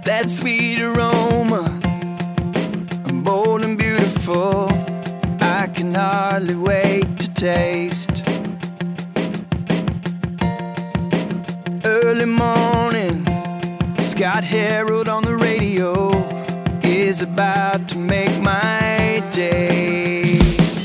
that sweet aroma, bold and beautiful, I can hardly wait to taste. Early morning, Scott Harold on the radio is about to make my day.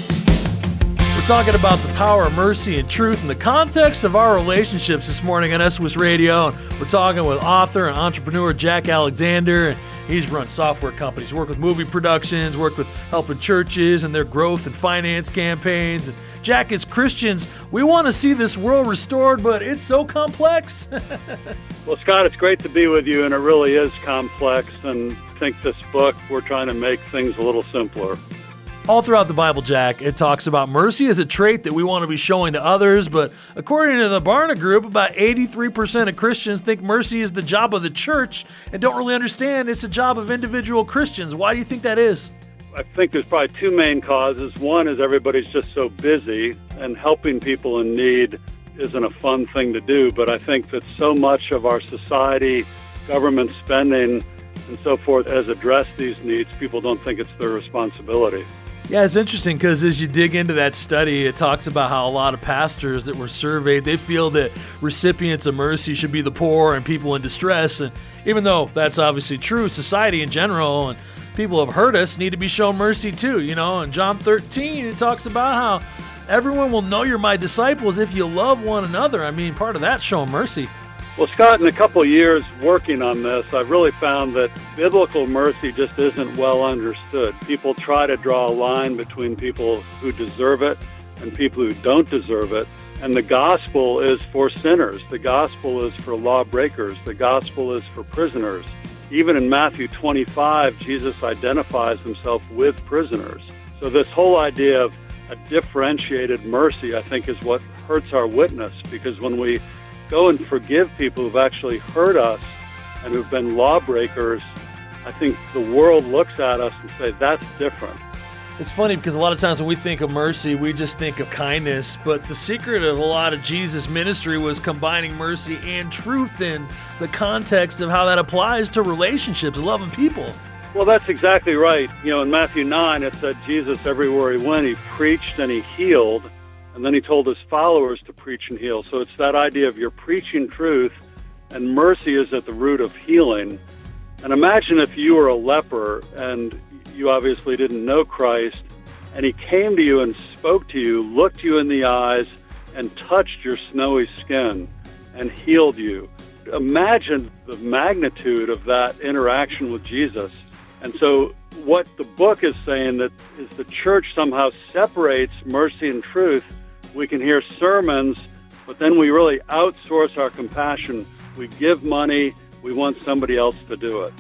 We're talking about the power of mercy and truth in the context of our relationships this morning on SOS Radio. And we're talking with author and entrepreneur Jack Alexander. And he's run software companies, worked with movie productions, worked with helping churches and their growth and finance campaigns. And Jack, as Christians, we want to see this world restored, but it's so complex. Well, Scott, it's great to be with you, and it really is complex. And I think this book, we're trying to make things a little simpler. All throughout the Bible, Jack, it talks about mercy as a trait that we want to be showing to others, but according to the Barna Group, about 83% of Christians think mercy is the job of the church and don't really understand it's a job of individual Christians. Why do you think that is? I think there's probably two main causes. One is everybody's just so busy, and helping people in need isn't a fun thing to do, but I think that so much of our society, government spending, and so forth has addressed these needs, people don't think it's their responsibility. Yeah, it's interesting because as you dig into that study, it talks about how a lot of pastors that were surveyed, they feel that recipients of mercy should be the poor and people in distress. And even though that's obviously true, society in general and people who have hurt us need to be shown mercy too. You know, in John 13, it talks about how everyone will know you're my disciples if you love one another. I mean, part of that's showing mercy. Well, Scott, in a couple of years working on this, I've really found that biblical mercy just isn't well understood. People try to draw a line between people who deserve it and people who don't deserve it. And the gospel is for sinners. The gospel is for lawbreakers. The gospel is for prisoners. Even in Matthew 25, Jesus identifies himself with prisoners. So this whole idea of a differentiated mercy, I think, is what hurts our witness, because when we go and forgive people who've actually hurt us and who've been lawbreakers, I think the world looks at us and say, that's different. It's funny because a lot of times when we think of mercy, we just think of kindness, but the secret of a lot of Jesus' ministry was combining mercy and truth in the context of how that applies to relationships, loving people. Well, that's exactly right. You know, in Matthew 9, it said Jesus, everywhere he went, he preached and he healed. And then he told his followers to preach and heal. So it's that idea of you're preaching truth, and mercy is at the root of healing. And imagine if you were a leper and you obviously didn't know Christ, and he came to you and spoke to you, looked you in the eyes, and touched your snowy skin and healed you. Imagine the magnitude of that interaction with Jesus. And so what the book is saying that is the church somehow separates mercy and truth. We can hear sermons, but then we really outsource our compassion. We give money. We want somebody else to do it.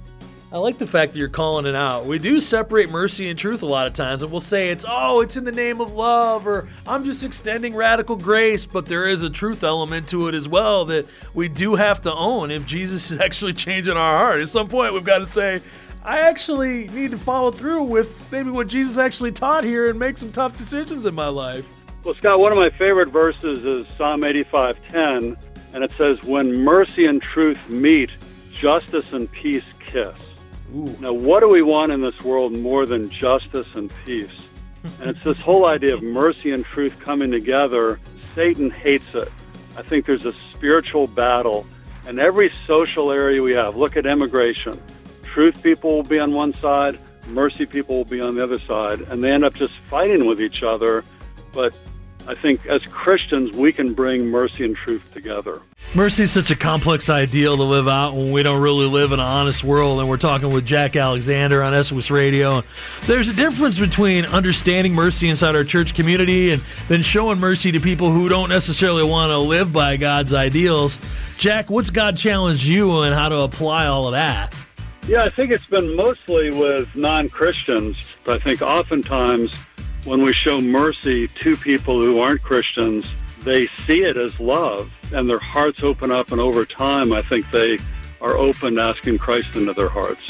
I like the fact that you're calling it out. We do separate mercy and truth a lot of times, and we'll say it's in the name of love, or I'm just extending radical grace, but there is a truth element to it as well that we do have to own if Jesus is actually changing our heart. At some point, we've got to say, I actually need to follow through with maybe what Jesus actually taught here and make some tough decisions in my life. Well, Scott, one of my favorite verses is Psalm 85:10, and it says, when mercy and truth meet, justice and peace kiss. Ooh. Now, what do we want in this world more than justice and peace? And it's this whole idea of mercy and truth coming together. Satan hates it. I think there's a spiritual battle. And every social area we have, look at immigration. Truth people will be on one side, mercy people will be on the other side, and they end up just fighting with each other. But I think as Christians, we can bring mercy and truth together. Mercy is such a complex ideal to live out when we don't really live in an honest world, and we're talking with Jack Alexander on SOS Radio. There's a difference between understanding mercy inside our church community and then showing mercy to people who don't necessarily want to live by God's ideals. Jack, what's God challenged you on how to apply all of that? Yeah, I think it's been mostly with non-Christians. I think oftentimes when we show mercy to people who aren't Christians, they see it as love, and their hearts open up, and over time, I think they are open to asking Christ into their hearts.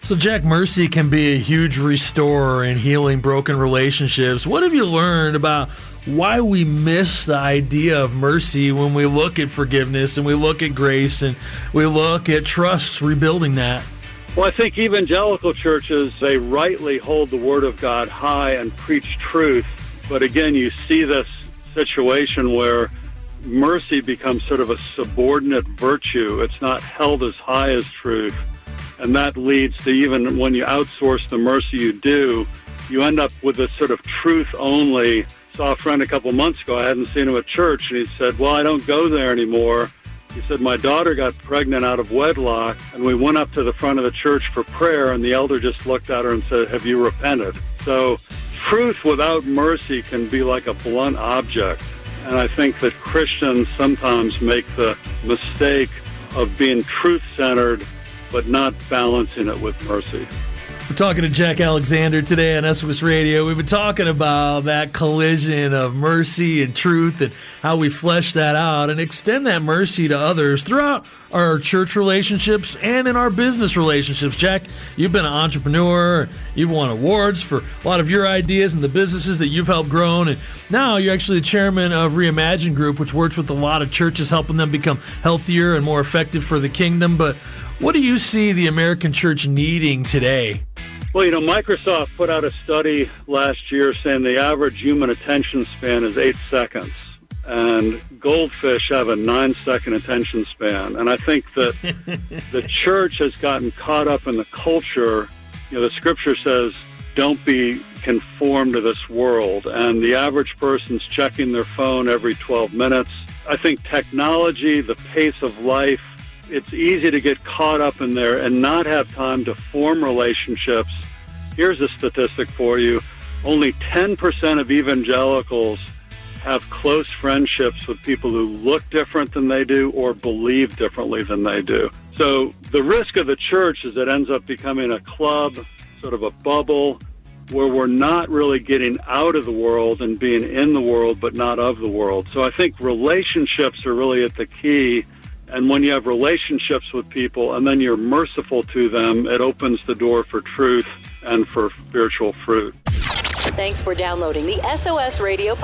So, Jack, mercy can be a huge restorer in healing broken relationships. What have you learned about why we miss the idea of mercy when we look at forgiveness and we look at grace and we look at trust, rebuilding that? Well, I think evangelical churches, they rightly hold the Word of God high and preach truth. But again, you see this situation where mercy becomes sort of a subordinate virtue. It's not held as high as truth. And that leads to, even when you outsource the mercy you do, you end up with this sort of truth only. Saw a friend a couple months ago. I hadn't seen him at church, and he said, well, I don't go there anymore. He said, my daughter got pregnant out of wedlock, and we went up to the front of the church for prayer, and the elder just looked at her and said, have you repented? So truth without mercy can be like a blunt object. And I think that Christians sometimes make the mistake of being truth-centered but not balancing it with mercy. We're talking to Jack Alexander today on SOS Radio. We've been talking about that collision of mercy and truth and how we flesh that out and extend that mercy to others throughout our church relationships and in our business relationships. Jack, you've been an entrepreneur. You've won awards for a lot of your ideas and the businesses that you've helped grow. And now you're actually the chairman of Reimagine Group, which works with a lot of churches, helping them become healthier and more effective for the kingdom. But what do you see the American church needing today? Well, Microsoft put out a study last year saying the average human attention span is 8 seconds, and goldfish have a 9-second attention span. And I think that the church has gotten caught up in the culture. The scripture says, don't be conformed to this world, and the average person's checking their phone every 12 minutes. I think technology, the pace of life, it's easy to get caught up in there and not have time to form relationships. Here's a statistic for you. Only 10% of evangelicals have close friendships with people who look different than they do or believe differently than they do. So the risk of the church is it ends up becoming a club, sort of a bubble, where we're not really getting out of the world and being in the world but not of the world. So I think relationships are really at the key. And when you have relationships with people and then you're merciful to them, it opens the door for truth and for spiritual fruit. Thanks for downloading the SOS Radio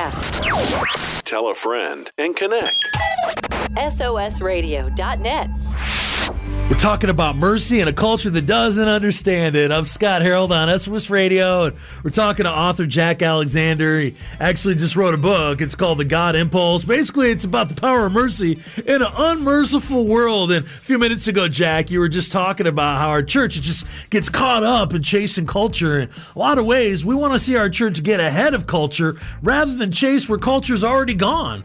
podcast. Tell a friend and connect. SOSradio.net. We're talking about mercy in a culture that doesn't understand it. I'm Scott Harold on SOS Radio, and we're talking to author Jack Alexander. He actually just wrote a book. It's called The God Impulse. Basically, it's about the power of mercy in an unmerciful world. And a few minutes ago, Jack, you were just talking about how our church just gets caught up in chasing culture. In a lot of ways, we want to see our church get ahead of culture rather than chase where culture's already gone.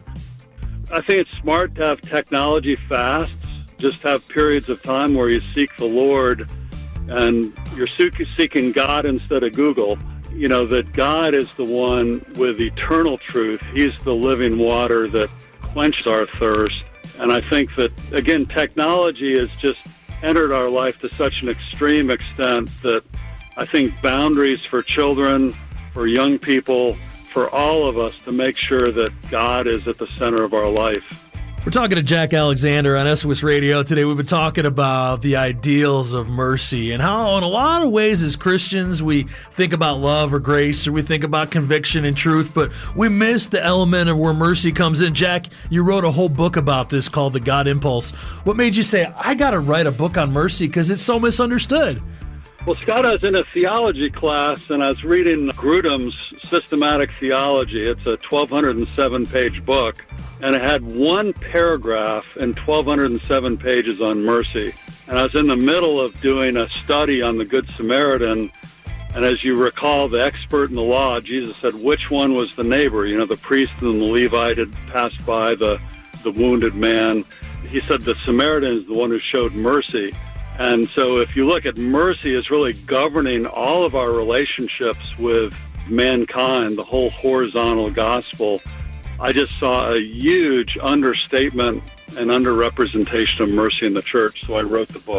I think it's smart to have technology fast. Just have periods of time where you seek the Lord and you're seeking God instead of Google. That God is the one with eternal truth. He's the living water that quenches our thirst. And I think that, again, technology has just entered our life to such an extreme extent that I think boundaries for children, for young people, for all of us to make sure that God is at the center of our life. We're talking to Jack Alexander on SOS Radio today. We've been talking about the ideals of mercy and how, in a lot of ways, as Christians, we think about love or grace, or we think about conviction and truth, but we miss the element of where mercy comes in. Jack, you wrote a whole book about this called The God Impulse. What made you say, I got to write a book on mercy because it's so misunderstood? Well, Scott, I was in a theology class, and I was reading Grudem's Systematic Theology. It's a 1,207-page book, and it had one paragraph in 1,207 pages on mercy. And I was in the middle of doing a study on the Good Samaritan, and as you recall, the expert in the law, Jesus said, which one was the neighbor? The priest and the Levite had passed by the wounded man. He said the Samaritan is the one who showed mercy. And so if you look at mercy as really governing all of our relationships with mankind, the whole horizontal gospel, I just saw a huge understatement and underrepresentation of mercy in the church, so I wrote the book.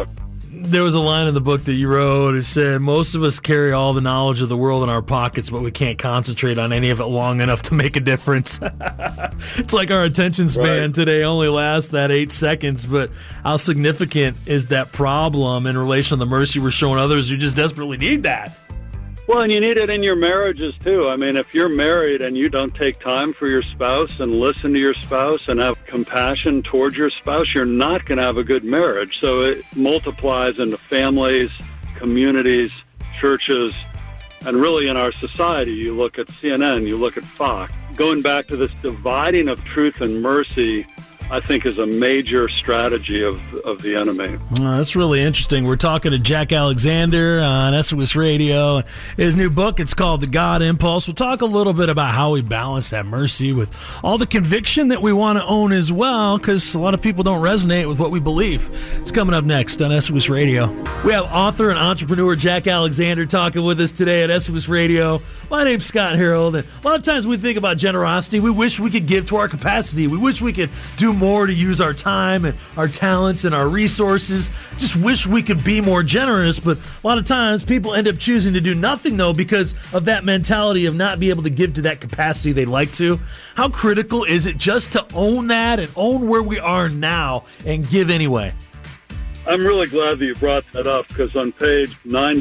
There was a line in the book that you wrote. It said, most of us carry all the knowledge of the world in our pockets, but we can't concentrate on any of it long enough to make a difference. It's like our attention span today only lasts that 8 seconds, but how significant is that problem in relation to the mercy we're showing others who just desperately need that? Well, and you need it in your marriages, too. I mean, if you're married and you don't take time for your spouse and listen to your spouse and have compassion towards your spouse, you're not going to have a good marriage. So it multiplies into families, communities, churches, and really in our society. You look at CNN, you look at Fox. Going back to this dividing of truth and mercy, I think is a major strategy of the enemy. That's really interesting. We're talking to Jack Alexander on SOS Radio. His new book, it's called The God Impulse. We'll talk a little bit about how we balance that mercy with all the conviction that we want to own as well, because a lot of people don't resonate with what we believe. It's coming up next on SOS Radio. We have author and entrepreneur Jack Alexander talking with us today at SOS Radio. My name's Scott Harold, and a lot of times we think about generosity. We wish we could give to our capacity. We wish we could do more to use our time and our talents and our resources. Just wish we could be more generous, but a lot of times people end up choosing to do nothing, though, because of that mentality of not being able to give to that capacity they'd like to. How critical is it just to own that and own where we are now and give anyway? I'm really glad that you brought that up, because on page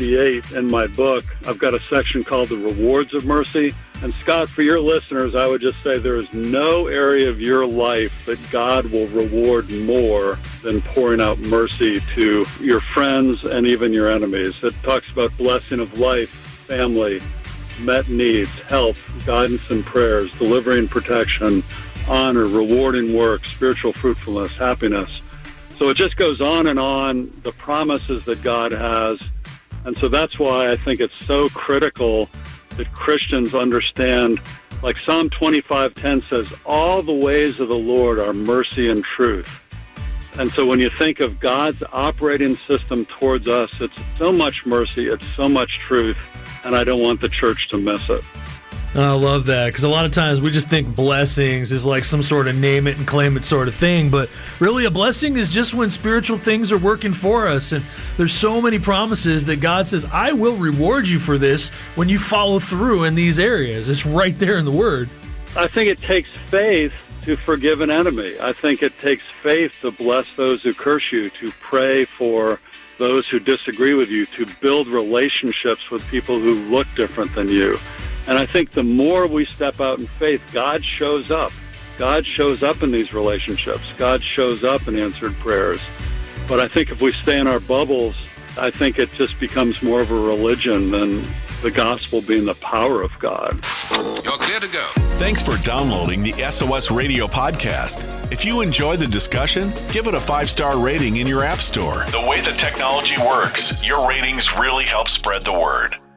98 in my book, I've got a section called The Rewards of Mercy. And Scott, for your listeners, I would just say there is no area of your life that God will reward more than pouring out mercy to your friends and even your enemies. It talks about blessing of life, family, met needs, health, guidance and prayers, delivery and protection, honor, rewarding work, spiritual fruitfulness, happiness. So it just goes on, the promises that God has. And so that's why I think it's so critical that Christians understand, like Psalm 25:10 says, all the ways of the Lord are mercy and truth. And so when you think of God's operating system towards us, it's so much mercy, it's so much truth, and I don't want the church to miss it. I love that, because a lot of times we just think blessings is like some sort of name it and claim it sort of thing, but really a blessing is just when spiritual things are working for us, and there's so many promises that God says, I will reward you for this when you follow through in these areas. It's right there in the Word. I think it takes faith to forgive an enemy. I think it takes faith to bless those who curse you, to pray for those who disagree with you, to build relationships with people who look different than you. And I think the more we step out in faith, God shows up. God shows up in these relationships. God shows up in answered prayers. But I think if we stay in our bubbles, I think it just becomes more of a religion than the gospel being the power of God. You're clear to go. Thanks for downloading the SOS Radio podcast. If you enjoy the discussion, give it a 5-star rating in your app store. The way the technology works, your ratings really help spread the word.